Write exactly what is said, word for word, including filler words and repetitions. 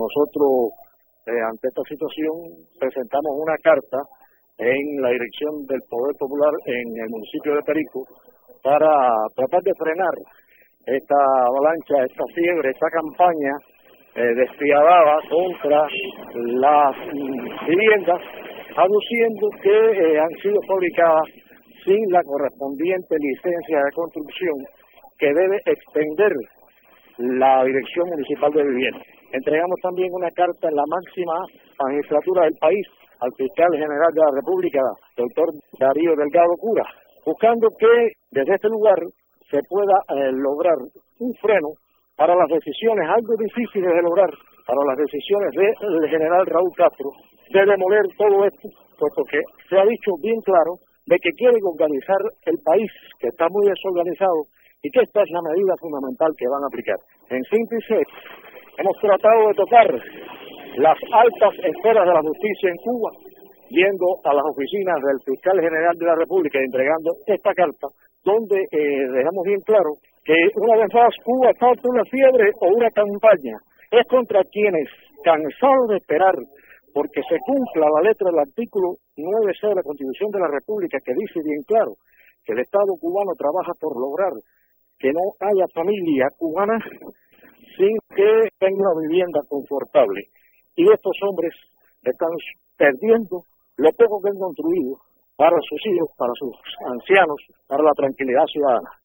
nosotros, eh, ante esta situación, presentamos una carta en la dirección del Poder Popular en el municipio de Perico para tratar de frenar esta avalancha, esta fiebre, esta campaña eh, despiadada contra las mm, viviendas, aduciendo que eh, han sido fabricadas sin la correspondiente licencia de construcción que debe extender la Dirección Municipal de Vivienda. Entregamos también una carta en la máxima magistratura del país al fiscal general de la República, doctor Darío Delgado Cura, buscando que desde este lugar se pueda eh, lograr un freno para las decisiones, algo difíciles de lograr, para las decisiones del general Raúl Castro, de demoler todo esto, puesto que se ha dicho bien claro de que quieren organizar el país, que está muy desorganizado, y que esta es la medida fundamental que van a aplicar. En síntesis, hemos tratado de tocar las altas esferas de la justicia en Cuba, yendo a las oficinas del fiscal general de la República y entregando esta carta, donde eh, dejamos bien claro que una vez más Cuba está ante una fiebre o una campaña. Es contra quienes, cansados de esperar porque se cumpla la letra del artículo nueve ce de la Constitución de la República, que dice bien claro que el Estado cubano trabaja por lograr que no haya familia cubana sin que tenga una vivienda confortable. Y estos hombres están perdiendo lo poco que han construido para sus hijos, para sus ancianos, para la tranquilidad ciudadana.